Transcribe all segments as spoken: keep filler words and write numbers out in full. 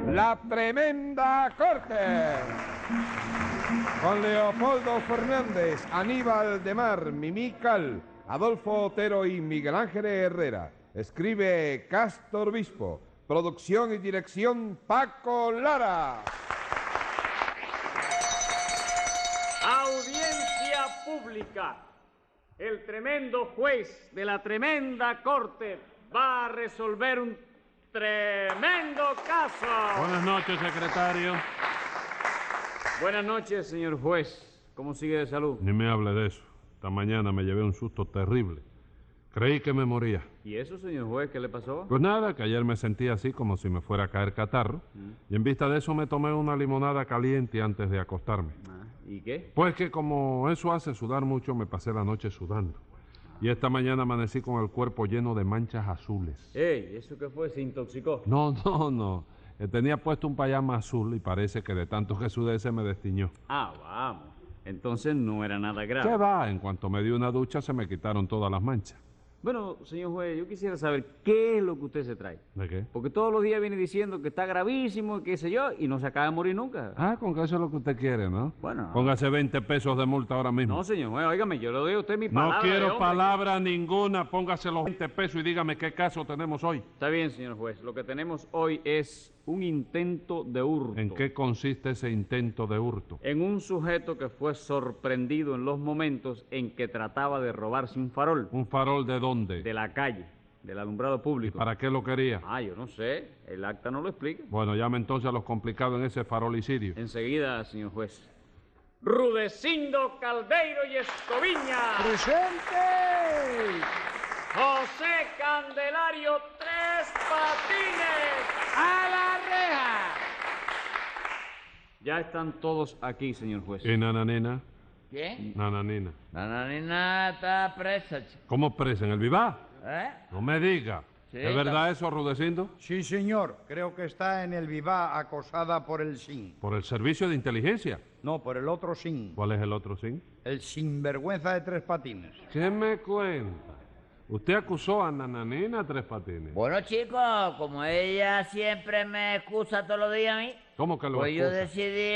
La Tremenda Corte. Con Leopoldo Fernández, Aníbal de Mar, Mimí Cal, Adolfo Otero y Miguel Ángel Herrera. Escribe Cástor Bispo. Producción y dirección Paco Lara. Audiencia pública. El tremendo juez de la tremenda corte va a resolver un tremendo caso. Buenas noches, secretario. Buenas noches, señor juez. ¿Cómo sigue de salud? Ni me hable de eso. Esta mañana me llevé un susto terrible. Creí que me moría. ¿Y eso, señor juez, qué le pasó? Pues nada, que ayer me sentí así como si me fuera a caer catarro. Mm. Y en vista de eso me tomé una limonada caliente antes de acostarme. Ah, ¿y qué? Pues que como eso hace sudar mucho, me pasé la noche sudando. Y esta mañana amanecí con el cuerpo lleno de manchas azules. Ey, ¿eso qué fue? ¿Se intoxicó? No, no, no. Tenía puesto un payama azul y parece que de tanto que sudé se me destiñó. Ah, vamos. Entonces no era nada grave. ¿Qué va? En cuanto me di una ducha se me quitaron todas las manchas. Bueno, señor juez, yo quisiera saber qué es lo que usted se trae. ¿De qué? Porque todos los días viene diciendo que está gravísimo, qué sé yo, y no se acaba de morir nunca. Ah, con que eso es lo que usted quiere, ¿no? Bueno. Póngase veinte pesos de multa ahora mismo. No, señor juez, óigame, yo le doy a usted mi palabra. No quiero de hombre. palabra ninguna, póngase los veinte pesos y dígame qué caso tenemos hoy. Está bien, señor juez, lo que tenemos hoy es un intento de hurto. ¿En qué consiste ese intento de hurto? En un sujeto que fue sorprendido en los momentos en que trataba de robarse un farol. ¿Un farol de dónde? De la calle, del alumbrado público. ¿Y para qué lo quería? Ah, yo no sé, el acta no lo explica. Bueno, llame entonces a los complicados en ese farolicidio. Enseguida, señor juez. Rudecindo Caldeiro y Escoviña. ¡Presente! José Candelario Tres Patines. ¡A la reja! Ya están todos aquí, señor juez. ¿Y Nananina? ¿Quién? Nananina. La nanina está presa, chico. ¿Cómo presa? ¿En el Vivá? ¿Eh? No me diga. Sí, ¿Es verdad eso, Rudecindo? Sí, señor. Creo que está en el Vivá acosada por el S I N. ¿Por el servicio de inteligencia? No, por el otro S I N. ¿Cuál es el otro sin? El sinvergüenza de Tres Patines. ¿Qué me cuenta? ¿Usted acusó a Nananina Tres Patines? Bueno, chicos, como ella siempre me excusa todos los días a mí, ¿Cómo que lo pues yo excusa? decidí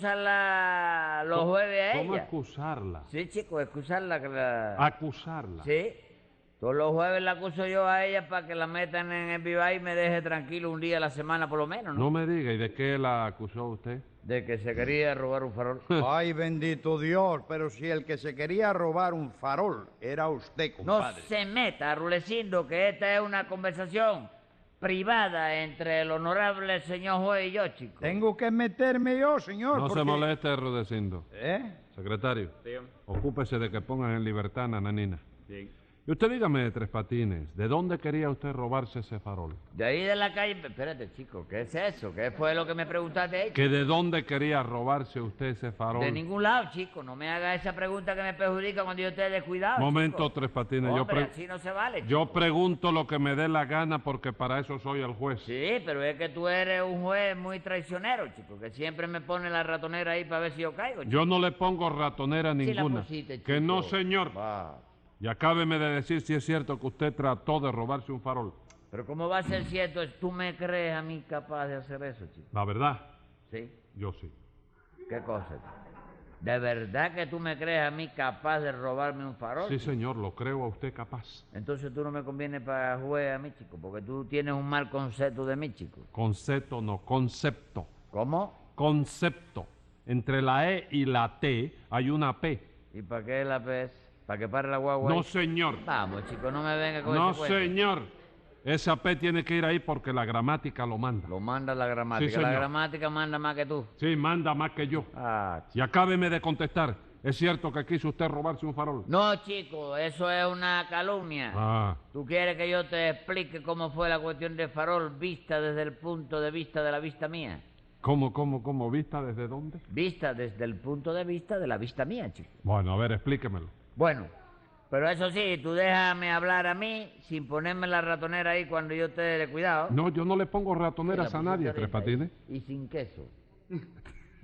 excusarla los ¿Cómo- jueves a ella. ¿Cómo excusarla? Sí, chicos, excusarla. Que la... Acusarla. Sí. Todos los jueves la acuso yo a ella para que la metan en el Viva y me deje tranquilo un día a la semana por lo menos, ¿no? No me diga, ¿y de qué la acusó usted? De que se quería robar un farol. Ay, bendito Dios, pero si el que se quería robar un farol era usted, No compadre. se meta, Rulecindo, que esta es una conversación privada entre el honorable señor juez y yo, chico. Tengo que meterme yo, señor. No porque- se moleste, Rudecindo. ¿Eh? Secretario, Dígame. ocúpese de que pongan en libertad a Nananina. Bien. Y usted dígame, Tres Patines, ¿de dónde quería usted robarse ese farol? De ahí de la calle... Espérate, chico, ¿qué es eso? ¿Qué fue lo que me preguntaste ahí? ¿Que de dónde quería robarse usted ese farol? De ningún lado, chico. No me haga esa pregunta que me perjudica cuando yo esté descuidado, Momento, chico. Tres Patines, yo, Hombre, pre- así no se vale, chico. yo pregunto lo que me dé la gana porque para eso soy el juez. Sí, pero es que tú eres un juez muy traicionero, chico, que siempre me pone la ratonera ahí para ver si yo caigo, chico. Yo no le pongo ratonera Sí la ninguna. pusiste, que chico. no, señor. Va. Y acábeme de decir si es cierto que usted trató de robarse un farol. Pero ¿cómo va a ser cierto? ¿Tú me crees a mí capaz de hacer eso, chico? La verdad, ¿Sí? yo sí. ¿Qué cosa, chico? ¿De verdad que tú me crees a mí capaz de robarme un farol? Sí, chico? señor, lo creo a usted capaz. Entonces tú no me conviene para juez a mí, chico, porque tú tienes un mal concepto de mí, chico. Concepto, no, concepto. ¿Cómo? Concepto. Entre la E y la T hay una P. ¿Y para qué la pez? ¿Para que pare la guagua No, ahí? señor. Vamos, chico, no me venga con No, ese cuento. señor. Esa P tiene que ir ahí porque la gramática lo manda. Lo manda la gramática. Sí, la señor. gramática manda más que tú. Sí, manda más que yo. Ah, chico. Y acábeme de contestar. ¿Es cierto que quiso usted robarse un farol? No, chico, eso es una calumnia. Ah, ¿Tú quieres que yo te explique cómo fue la cuestión del farol vista desde el punto de vista de la vista mía? ¿cómo, cómo, cómo? ¿Vista desde dónde? Vista desde el punto de vista de la vista mía, chico. Bueno, a ver, explíquemelo. Bueno, pero eso sí, tú déjame hablar a mí sin ponerme la ratonera ahí cuando yo esté de cuidado. No, yo no le pongo ratoneras Sí, la a nadie, pusiste Tres ahorita, Patines. Y sin queso.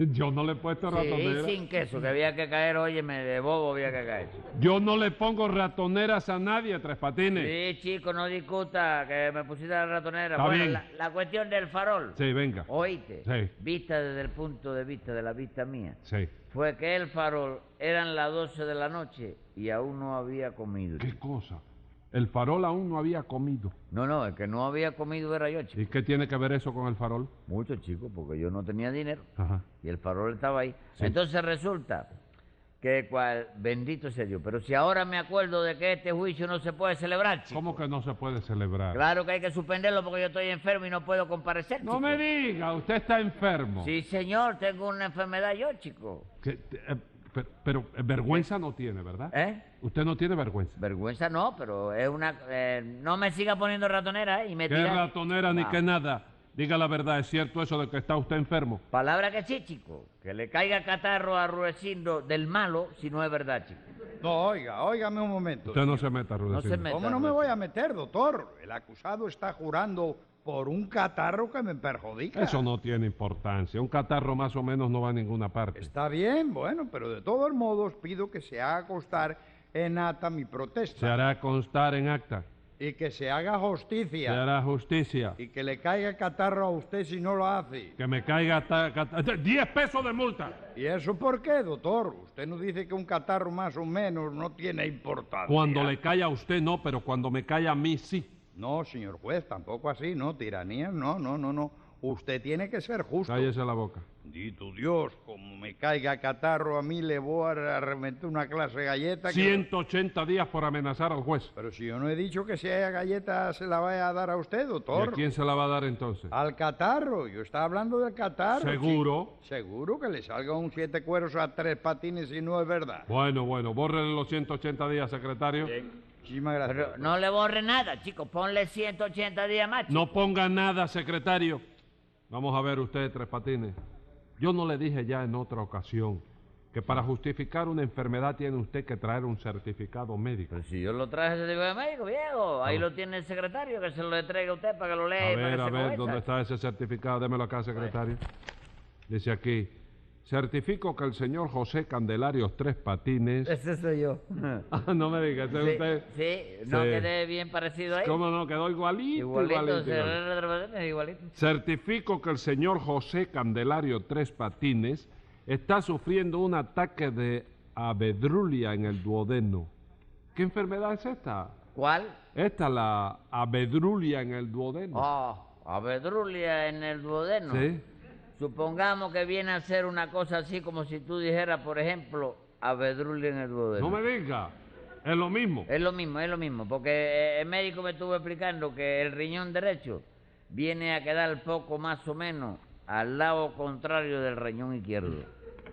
Yo no le he puesto ratonera. Sí, sin queso, que había que caer, óyeme, de bobo había que caer. Yo no le pongo ratoneras a nadie, Tres Patines. Sí, chico, no discuta que me pusiste la ratonera. Está bueno, bien. La, la cuestión del farol. Sí, venga. Oíste, Sí. vista desde el punto de vista de la vista mía, Sí. fue que el farol eran las doce de la noche y aún no había comido. ¿Qué cosa? El farol aún no había comido. No, no, el que no había comido era yo, chico. ¿Y qué tiene que ver eso con el farol? Mucho, chico, porque yo no tenía dinero Ajá. y el farol estaba ahí. Sí. Entonces resulta que cual, bendito sea Dios, pero si ahora me acuerdo de que este juicio no se puede celebrar, chico. ¿Cómo que no se puede celebrar? Claro que hay que suspenderlo porque yo estoy enfermo y no puedo comparecer, No chico. me diga, usted está enfermo. Sí, señor, tengo una enfermedad yo, chico. Que- eh, pero, pero, eh, vergüenza no tiene, ¿verdad? ¿Eh? Usted no tiene vergüenza. Vergüenza no, pero es una... eh, no me siga poniendo ratonera, ¿eh? Y me ¿Qué tira... ratonera ni Ah. qué nada? Diga la verdad, ¿es cierto eso de que está usted enfermo? Palabra que sí, chico. Que le caiga catarro a Ruecindo del malo si no es verdad, chico. No, oiga, óigame un momento. Usted no se meta, No Rudecindo. se meta. ¿Cómo no me voy a meter, doctor? El acusado está jurando por un catarro que me perjudica. Eso no tiene importancia. Un catarro más o menos no va a ninguna parte. Está bien, bueno, pero de todos modos pido que se haga constar en acta mi Se protesta. hará constar en acta. Y que se haga justicia. Se hará justicia. Y que le caiga catarro a usted si no lo hace. Que me caiga hasta... cata- diez pesos de multa. ¿Y eso por qué, doctor? Usted nos dice que un catarro más o menos no tiene importancia. Cuando le cae a usted no, pero cuando me cae a mí sí. No, señor juez, tampoco así, no, tiranía, no, no, no, no. Usted tiene que ser justo. Cállese la boca. Bendito Dios, como me caiga catarro a mí le voy a reventar una clase de galleta. que- ciento ochenta días por amenazar al juez. Pero si yo no he dicho que si haya galleta se la vaya a dar a usted, ¿Y a doctor. quién se la va a dar entonces? Al catarro, yo estaba hablando del catarro. ¿Seguro? chico. Seguro que le salga un siete cueros a tres patines y no es verdad. Bueno, bueno, bórrele los ciento ochenta días, secretario. Muchísimas gracias. Pero no le borre nada, chico. Ponle ciento ochenta días más, chico. No ponga nada, secretario. Vamos a ver usted, Tres Patines. Yo no le dije ya en otra ocasión que para justificar una enfermedad tiene usted que traer un certificado médico. Pero si yo lo traje ese tipo de médico, viejo, ahí Ah. lo tiene el secretario, que se lo entregue a usted para que lo lea A y para ver, que a se ver, convenza. ¿dónde está ese certificado? Démelo acá, secretario. Dice aquí, certifico que el señor José Candelarios Tres Patines... Ese soy yo. Ah, no me diga, ese es Sí, usted... sí, no Sí. quedé bien parecido ahí. ¿Cómo no? Quedó igualito, Igualito, igualito, se- igualito. igualito. Certifico que el señor José Candelario Tres Patines está sufriendo un ataque de abedrulia en el duodeno. ¿Qué enfermedad es esta? ¿Cuál? Esta, la abedrulia en el duodeno. Oh, abedrulia en el duodeno. ¿Sí? Supongamos que viene a ser una cosa así como si tú dijeras, por ejemplo, abedrulia en el duodeno. No me diga, es lo mismo. Es lo mismo, es lo mismo, porque eh, el médico me estuvo explicando que el riñón derecho viene a quedar poco más o menos al lado contrario del riñón izquierdo.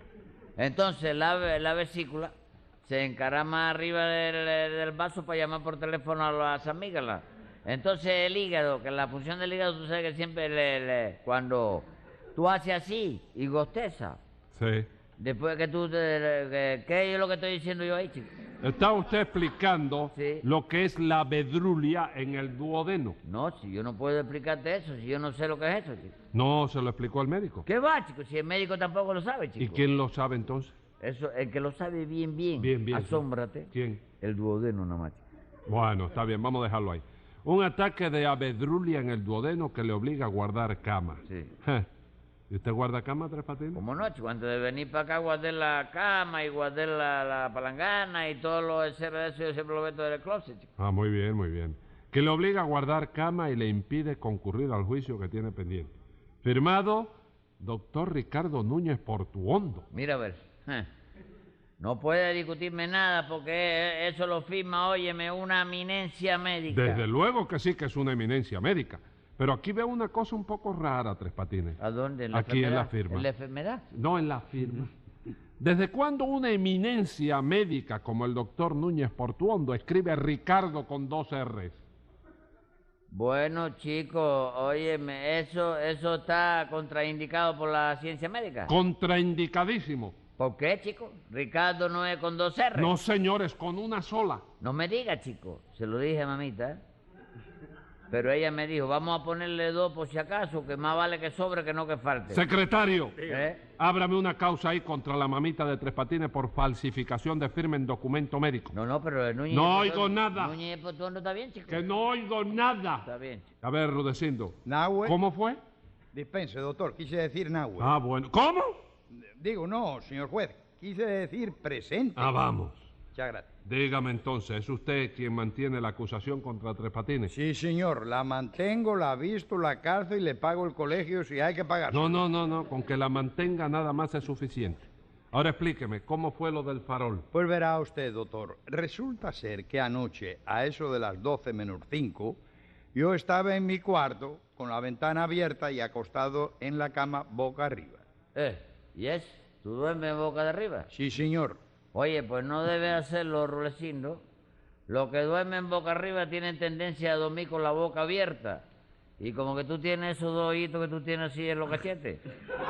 Entonces la, ve- la vesícula se encarama arriba del, del vaso para llamar por teléfono a las amígdalas. Entonces el hígado, que la función del hígado, tú sabes que siempre le- le- cuando tú haces así y gosteza, Sí. después que tú, te, que- ¿qué es lo que estoy diciendo yo ahí, chico? Está usted explicando Sí. lo que es la abedrulia en el duodeno. No, si yo no puedo explicarte eso, si yo no sé lo que es eso, chico. No se lo explicó el médico. ¿Qué va, chico? Si el médico tampoco lo sabe, chico. ¿Y quién lo sabe entonces? Eso, el que lo sabe bien, bien, Bien, bien, sí. asómbrate. ¿Quién? El duodeno nada más, chico. Bueno, está bien, vamos a dejarlo ahí. Un ataque de abedrulia en el duodeno que le obliga a guardar cama. Sí. Je. ¿Y usted guarda cama, Tres Patines? Como no, chico, antes de venir para acá guardé la cama y guardé la, la palangana y todo lo de ser de eso, yo siempre lo meto en el closet, chico. Ah, muy bien, muy bien. Que le obliga a guardar cama y le impide concurrir al juicio que tiene pendiente. Firmado, doctor Ricardo Núñez Portuondo. Mira a ver. je. No puede discutirme nada porque e- eso lo firma, óyeme, una eminencia médica. Desde luego que sí que es una eminencia médica. Pero aquí veo una cosa un poco rara, Tres Patines. ¿A dónde? ¿En la Aquí en la enfermedad? firma. ¿En la enfermedad? No en la firma. ¿Desde cuándo una eminencia médica como el doctor Núñez Portuondo escribe Ricardo con dos R's? Bueno, chicos, óyeme, eso, eso está contraindicado por la ciencia médica. Contraindicadísimo. ¿Por qué, chico? Ricardo no es con dos R. No, señores, con una sola. No me diga, chico. Se lo dije a mamita. ¿eh? Pero ella me dijo, vamos a ponerle dos por si acaso, que más vale que sobre que no que falte. Secretario, ¿Eh? ábrame una causa ahí contra la mamita de Tres Patines por falsificación de firma en documento médico. No, no, pero el Núñez... No de oigo Potuano- nada. Núñez de Potuano está bien, chico. Que no oigo nada. Está bien, chico. A ver, Rudecindo. Nahue. ¿Cómo fue? Dispense, doctor, quise decir Nahue. Ah, bueno. ¿Cómo? Digo, no, señor juez, quise decir presente. Ah, vamos. Muchas gracias. Dígame entonces, ¿es usted quien mantiene la acusación contra Tres Patines? Sí, señor, la mantengo, la visto, la calzo y le pago el colegio si hay que pagar. No, no, no, no. Con que la mantenga nada más es suficiente. Ahora explíqueme, ¿cómo fue lo del farol? Pues verá usted, doctor, resulta ser que anoche, a eso de las doce menos cinco, yo estaba en mi cuarto con la ventana abierta y acostado en la cama boca arriba. Eh, ¿y es? ¿Tú duermes boca de arriba? Sí, señor. Oye, pues no debe hacerlo, Rulecindo. Los que duermen boca arriba tienen tendencia a dormir con la boca abierta. Y como que tú tienes esos dos ojitos que tú tienes así en los cachetes,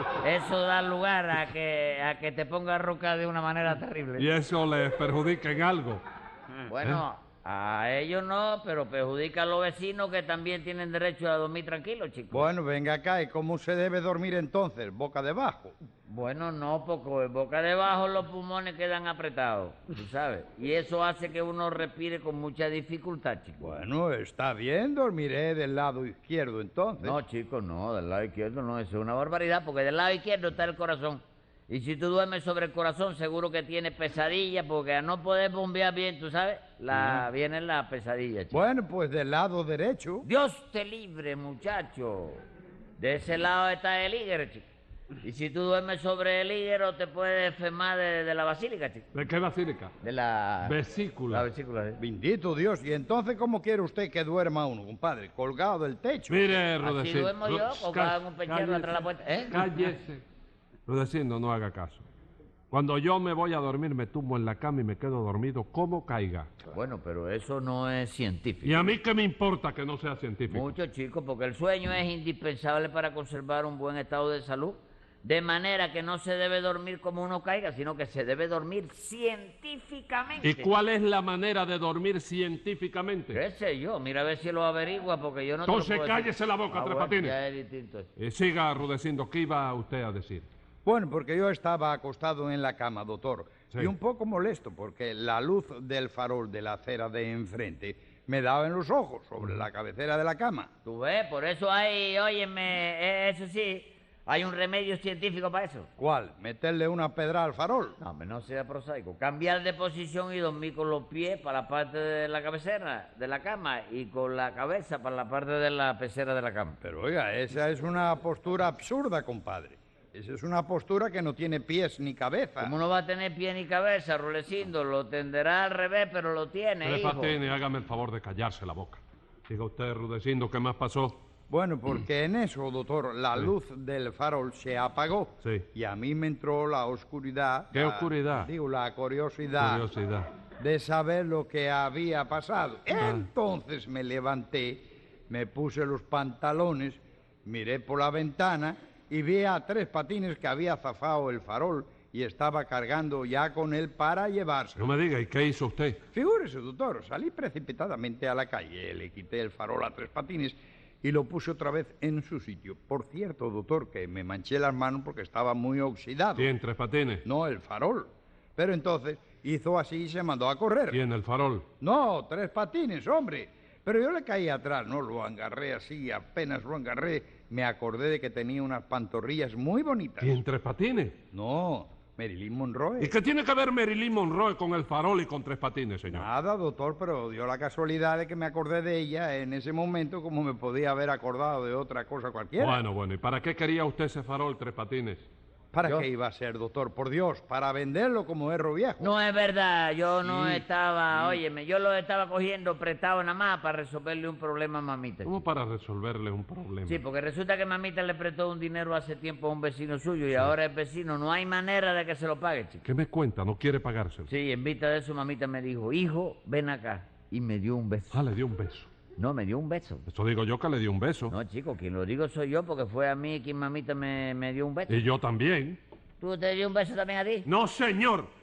eso da lugar a que, a que te pongas a roncar de una manera terrible. ¿Y eso les perjudica en algo? Bueno, a ellos no, pero perjudica a los vecinos que también tienen derecho a dormir tranquilos, chicos. Bueno, venga acá, ¿y cómo se debe dormir entonces? ¿Boca debajo? Bueno, no, porque boca debajo los pulmones quedan apretados, tú sabes. Y eso hace que uno respire con mucha dificultad, chicos. Bueno, está bien, dormiré del lado izquierdo entonces. No, chicos, no, del lado izquierdo no, eso es una barbaridad, porque del lado izquierdo está el corazón. Y si tú duermes sobre el corazón, seguro que tienes pesadilla, porque a no poder bombear bien, tú sabes, la, viene la pesadilla, chico. Bueno, pues del lado derecho. Dios te libre, muchacho. De ese lado está el hígado, chico. Y si tú duermes sobre el hígado, te puedes enfermar de, de la basílica, chico. ¿De qué basílica? De la... Vesícula. La vesícula, sí. Bendito Dios, ¿y entonces cómo quiere usted que duerma uno, compadre? ¿Colgado del techo? Mire, Así Rudecindo. duermo yo, Ru- colgado en un pechero cállese, atrás de la puerta. ¿Eh? Cállese. Rudecindo, no haga caso. Cuando yo me voy a dormir, me tumbo en la cama y me quedo dormido como caiga. Bueno, pero eso no es científico. ¿Y a mí qué me importa que no sea científico? Mucho, chicos, porque el sueño es indispensable para conservar un buen estado de salud. De manera que no se debe dormir como uno caiga, sino que se debe dormir científicamente. ¿Y cuál es la manera de dormir científicamente? ¿Qué sé yo? Mira a ver si lo averigua, porque yo no te lo Entonces puedo decir. cállese la boca, Ah, Tres bueno, Patines. ya es distinto eso. Eh, siga, Rudecindo, ¿qué iba usted a decir? Bueno, porque yo estaba acostado en la cama, doctor, Sí. y un poco molesto porque la luz del farol de la acera de enfrente me daba en los ojos sobre la cabecera de la cama. Tú ves, por eso hay, óyeme, eh, eso sí, hay un remedio científico para eso. ¿Cuál? ¿Meterle una pedra al farol? No, hombre, no sea prosaico. Cambiar de posición y dormir con los pies para la parte de la cabecera de la cama y con la cabeza para la parte de la pecera de la cama. Pero oiga, esa es una postura absurda, compadre. Esa es una postura que no tiene pies ni cabeza. ¿Cómo no va a tener pie ni cabeza, Rulecindo? Lo tenderá al revés, pero lo tiene, Tres hijo. Patines, hágame el favor de callarse la boca. Diga usted, Rudecindo, ¿qué más pasó? Bueno, porque en eso, doctor, la Sí. luz del farol se apagó. Sí. Y a mí me entró la oscuridad. ¿Qué la- oscuridad? Digo, la curiosidad. Curiosidad. De saber lo que había pasado. Entonces me levanté, me puse los pantalones, miré por la ventana y vi a Tres Patines que había zafado el farol y estaba cargando ya con él para llevarse. No me diga, ¿y qué hizo usted? Figúrese, doctor, salí precipitadamente a la calle, le quité el farol a Tres Patines y lo puse otra vez en su sitio. Por cierto, doctor, que me manché las manos porque estaba muy oxidado. ¿Quién, Tres Patines? No, el farol. Pero entonces hizo así y se mandó a correr. ¿Quién, el farol? No, Tres Patines, hombre. Pero yo le caí atrás, no lo agarré así, apenas lo agarré, me acordé de que tenía unas pantorrillas muy bonitas. ¿Quién, Tres Patines? No, Marilyn Monroe. ¿Y qué tiene que ver Marilyn Monroe con el farol y con Tres Patines, señor? Nada, doctor, pero dio la casualidad de que me acordé de ella en ese momento como me podía haber acordado de otra cosa cualquiera. Bueno, bueno, ¿y para qué quería usted ese farol, Tres Patines? ¿Para ¿Yo? qué iba a ser, doctor? Por Dios, para venderlo como herro viejo. No es verdad, yo no Sí, estaba, óyeme, yo lo estaba cogiendo prestado nada más para resolverle un problema a mamita. ¿Cómo para resolverle un problema? Sí, porque resulta que mamita le prestó un dinero hace tiempo a un vecino suyo y ahora el vecino no hay manera de que se lo pague, chico. ¿Qué me cuenta? ¿No quiere pagárselo? Sí, en vista de eso mamita me dijo, hijo, ven acá. Y me dio un beso. Ah, le dio un beso. No, me dio un beso. Eso digo yo que le dio un beso. No, chico, quien lo digo soy yo porque fue a mí quien mamita me, me dio un beso. Y yo también. ¿Tú te dio un beso también a ti? No, señor.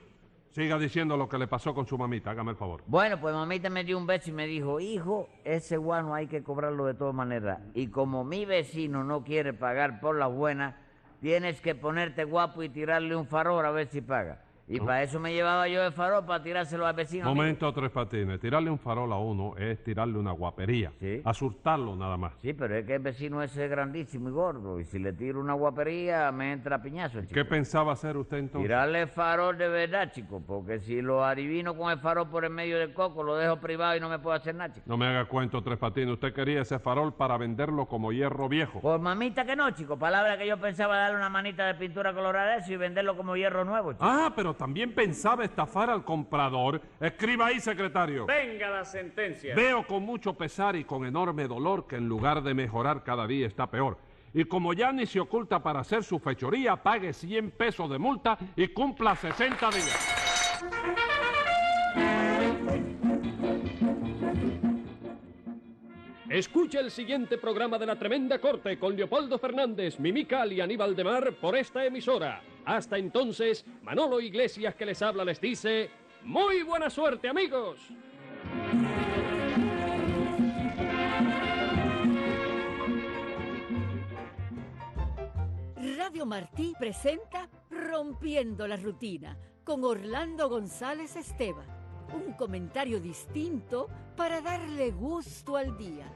Siga diciendo lo que le pasó con su mamita, hágame el favor. Bueno, pues mamita me dio un beso y me dijo, hijo, ese guano hay que cobrarlo de todas maneras. Y como mi vecino no quiere pagar por las buenas, tienes que ponerte guapo y tirarle un farol a ver si paga. Y para eso me llevaba yo el farol, para tirárselo al vecino. Momento, Tres Patines. Tirarle un farol a uno es tirarle una guapería. Sí. Asustarlo nada más. Sí, pero es que el vecino ese es grandísimo y gordo. Y si le tiro una guapería, me entra piñazo, chico. ¿Qué pensaba hacer usted entonces? Tirarle el farol de verdad, chico. Porque si lo adivino con el farol por el medio del coco, lo dejo privado y no me puedo hacer nada, chico. No me haga cuento, Tres Patines. Usted quería ese farol para venderlo como hierro viejo. Por mamita que no, chico. Palabra que yo pensaba darle una manita de pintura colorada a eso y venderlo como hierro nuevo, chico. Ah, pero también pensaba estafar al comprador. Escriba ahí, secretario. Venga la sentencia. Veo con mucho pesar y con enorme dolor que en lugar de mejorar cada día está peor. Y como ya ni se oculta para hacer su fechoría, pague cien pesos de multa y cumpla sesenta días. Escucha el siguiente programa de La Tremenda Corte con Leopoldo Fernández, Mimical y Aníbal de Mar por esta emisora. Hasta entonces, Manolo Iglesias que les habla les dice, ¡muy buena suerte, amigos! Radio Martí presenta Rompiendo la Rutina con Orlando González Esteban. Un comentario distinto para darle gusto al día.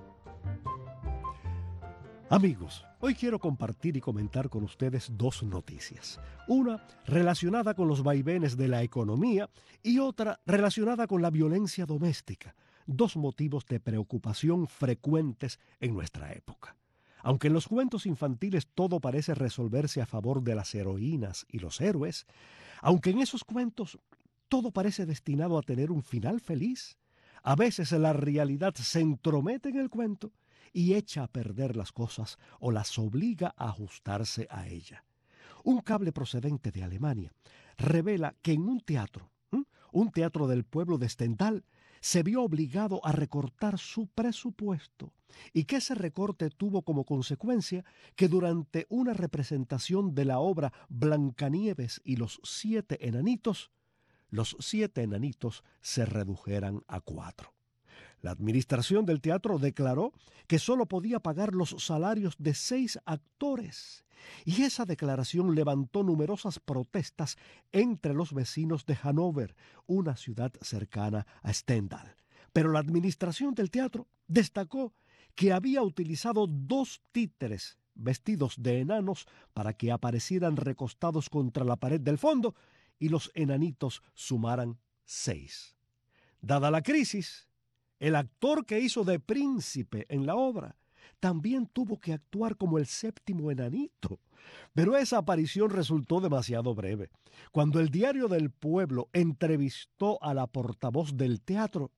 Amigos, hoy quiero compartir y comentar con ustedes dos noticias. Una relacionada con los vaivenes de la economía y otra relacionada con la violencia doméstica, dos motivos de preocupación frecuentes en nuestra época. Aunque en los cuentos infantiles todo parece resolverse a favor de las heroínas y los héroes, aunque en esos cuentos todo parece destinado a tener un final feliz, a veces la realidad se entromete en el cuento y echa a perder las cosas o las obliga a ajustarse a ella. Un cable procedente de Alemania revela que en un teatro, ¿eh? un teatro del pueblo de Stendhal, se vio obligado a recortar su presupuesto y que ese recorte tuvo como consecuencia que durante una representación de la obra Blancanieves y los siete enanitos, los siete enanitos se redujeran a cuatro. La administración del teatro declaró que solo podía pagar los salarios de seis actores, y esa declaración levantó numerosas protestas entre los vecinos de Hannover, una ciudad cercana a Stendhal. Pero la administración del teatro destacó que había utilizado dos títeres vestidos de enanos para que aparecieran recostados contra la pared del fondo y los enanitos sumaran seis. Dada la crisis, el actor que hizo de príncipe en la obra también tuvo que actuar como el séptimo enanito. Pero esa aparición resultó demasiado breve. Cuando el Diario del Pueblo entrevistó a la portavoz del teatro,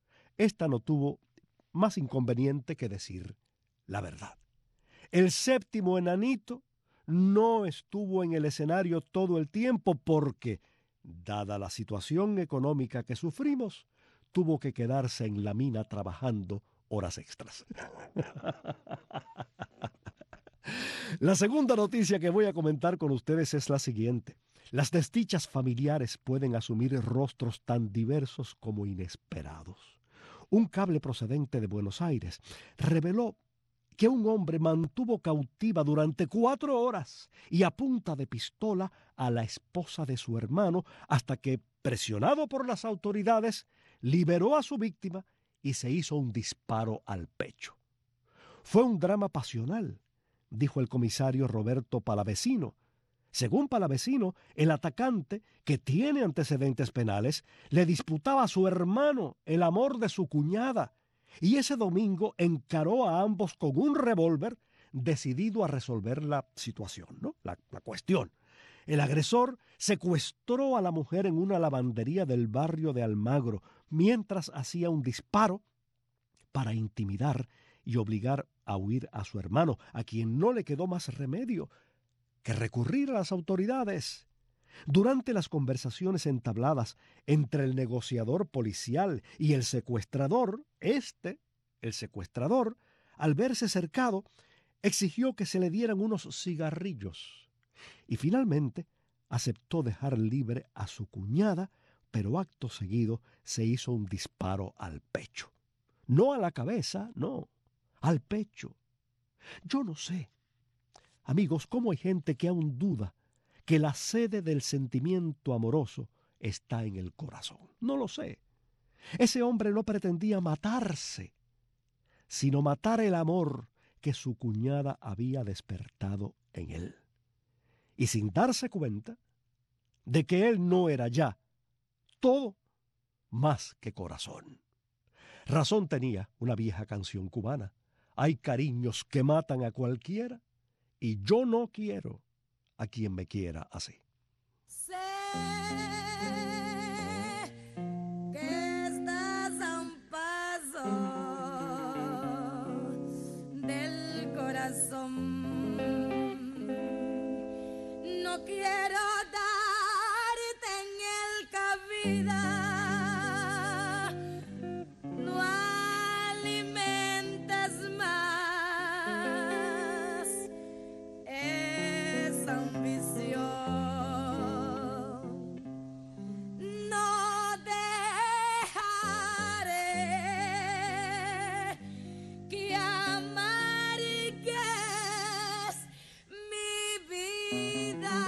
ésta no tuvo más inconveniente que decir la verdad. El séptimo enanito no estuvo en el escenario todo el tiempo porque, dada la situación económica que sufrimos, tuvo que quedarse en la mina trabajando horas extras. La segunda noticia que voy a comentar con ustedes es la siguiente. Las desdichas familiares pueden asumir rostros tan diversos como inesperados. Un cable procedente de Buenos Aires reveló que un hombre mantuvo cautiva durante cuatro horas y a punta de pistola a la esposa de su hermano hasta que, presionado por las autoridades, liberó a su víctima y se hizo un disparo al pecho. Fue un drama pasional, dijo el comisario Roberto Palavecino. Según Palavecino, el atacante, que tiene antecedentes penales, le disputaba a su hermano el amor de su cuñada y ese domingo encaró a ambos con un revólver decidido a resolver la situación, ¿no? la, la cuestión. El agresor secuestró a la mujer en una lavandería del barrio de Almagro mientras hacía un disparo para intimidar y obligar a huir a su hermano, a quien no le quedó más remedio que recurrir a las autoridades. Durante las conversaciones entabladas entre el negociador policial y el secuestrador, este, el secuestrador, al verse cercado, exigió que se le dieran unos cigarrillos. Y finalmente, aceptó dejar libre a su cuñada, pero acto seguido se hizo un disparo al pecho. No a la cabeza, no, al pecho. Yo no sé, amigos, cómo hay gente que aún duda que la sede del sentimiento amoroso está en el corazón. No lo sé. Ese hombre no pretendía matarse, sino matar el amor que su cuñada había despertado en él. Y sin darse cuenta de que él no era ya todo más que corazón. Razón tenía una vieja canción cubana. Hay cariños que matan a cualquiera y yo no quiero a quien me quiera así. Sé que estás a un paso del corazón. No quiero darte en el cabida. No alimentes más esa ambición. No dejaré que amargues mi vida,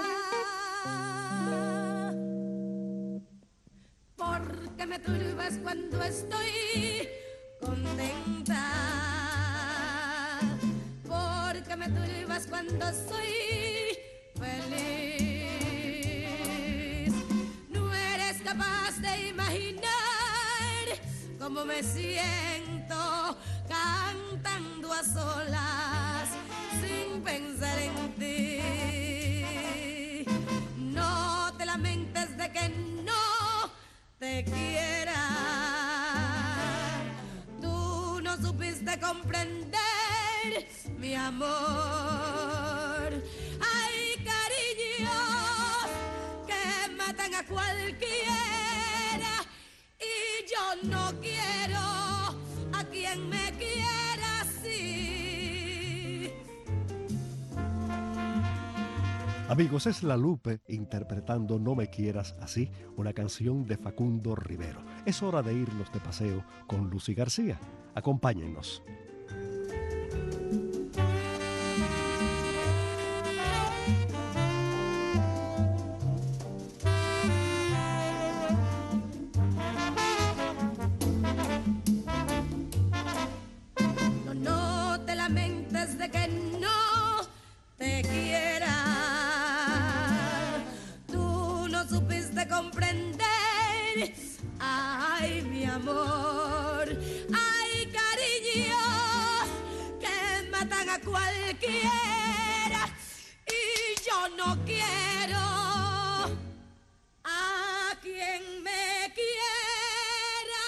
porque me turbas cuando estoy contenta, porque me turbas cuando soy feliz. No eres capaz de imaginar cómo me siento cantando a solas sin pensar en ti. No te lamentes de que no te quiera. Tú no supiste comprender mi amor. Hay cariños que matan a cualquiera y yo no quiero a quien me quiera así. Amigos, es La Lupe interpretando No me quieras así, una canción de Facundo Rivero. Es hora de irnos de paseo con Lucy García. Acompáñennos. No, no te lamentes de que no te quiera. Tú no supiste comprender. Ay, mi amor. Hay cariños que matan a cualquiera y yo no quiero a quien me quiera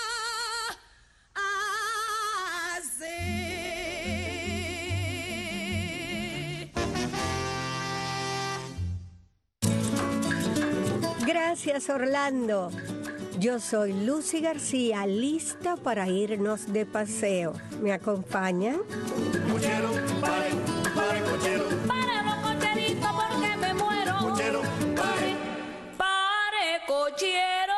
así. Gracias, Orlando. Yo soy Lucy García, lista para irnos de paseo. ¿Me acompañan? Cochero, pare, pare, cochero. Pare los cocheritos porque me muero. Cochero, pare. Pare, cochero.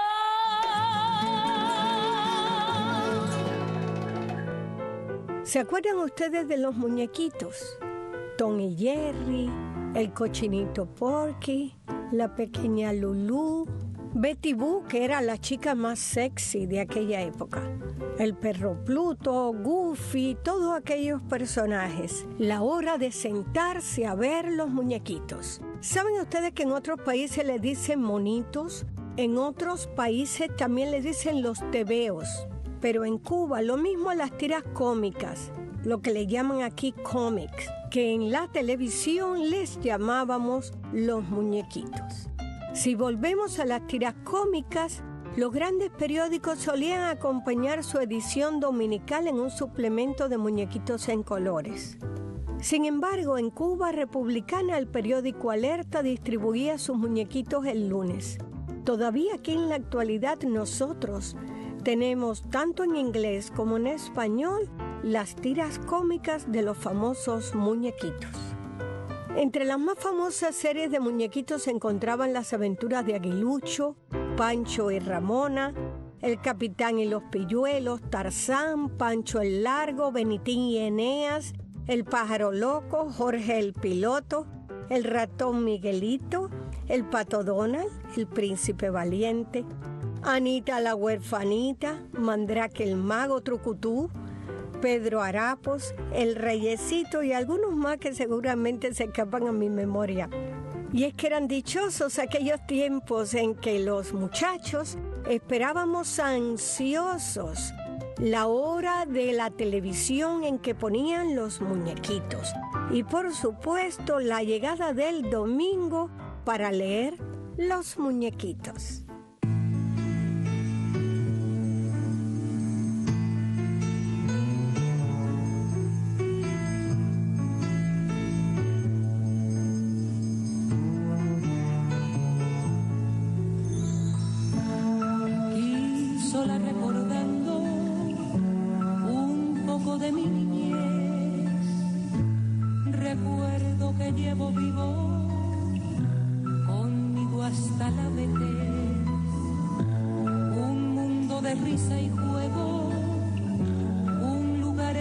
¿Se acuerdan ustedes de los muñequitos? Tom y Jerry, el cochinito Porky, la pequeña Lulú, Betty Boo, que era la chica más sexy de aquella época, el perro Pluto, Goofy, todos aquellos personajes. La hora de sentarse a ver los muñequitos. ¿Saben ustedes que en otros países les dicen monitos? En otros países también les dicen los tebeos. Pero en Cuba lo mismo a las tiras cómicas, lo que le llaman aquí cómics, que en la televisión les llamábamos los muñequitos. Si volvemos a las tiras cómicas, los grandes periódicos solían acompañar su edición dominical en un suplemento de muñequitos en colores. Sin embargo, en Cuba republicana el periódico Alerta distribuía sus muñequitos el lunes. Todavía aquí en la actualidad nosotros tenemos tanto en inglés como en español las tiras cómicas de los famosos muñequitos. Entre las más famosas series de muñequitos se encontraban Las aventuras de Aguilucho, Pancho y Ramona, El Capitán y los Pilluelos, Tarzán, Pancho el Largo, Benitín y Eneas, El Pájaro Loco, Jorge el Piloto, El Ratón Miguelito, El Pato Donald, El Príncipe Valiente, Anita la Huerfanita, Mandrake el Mago Trucutú, Pedro Harapos, El Reyesito y algunos más que seguramente se escapan a mi memoria. Y es que eran dichosos aquellos tiempos en que los muchachos esperábamos ansiosos la hora de la televisión en que ponían los muñequitos. Y por supuesto la llegada del domingo para leer Los Muñequitos. Sola recordando un poco de mi niñez, recuerdo que llevo vivo conmigo hasta la vejez, un mundo de risa y juego, un lugar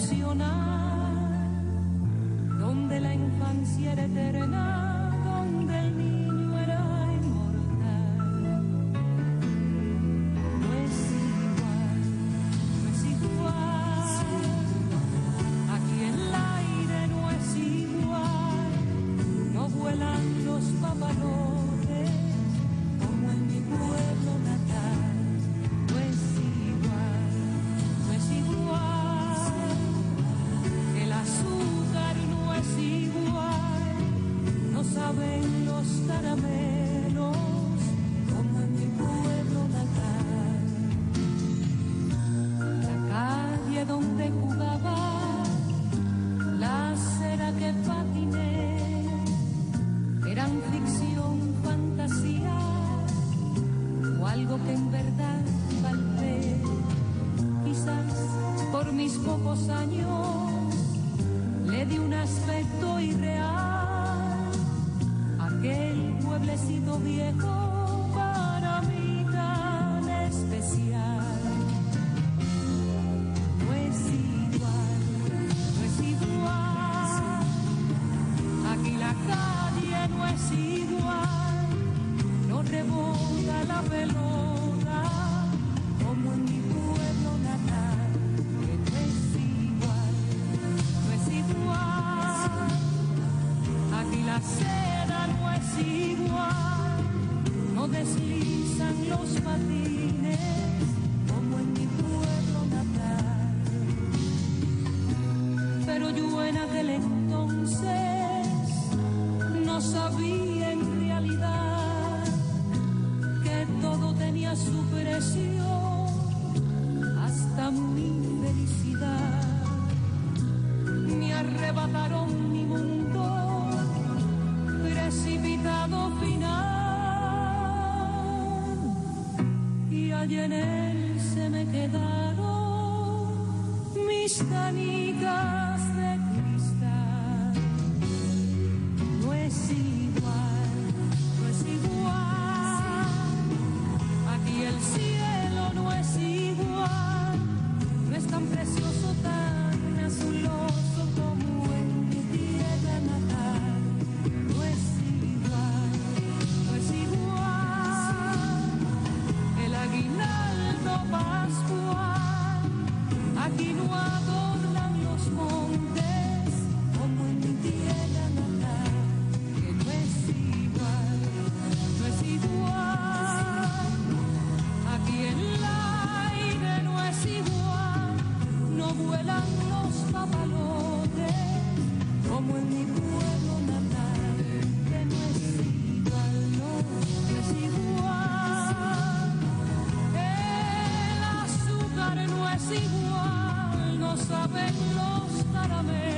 excepcional, donde la infancia era eterna, donde el niño era igual, no saben los caramelos.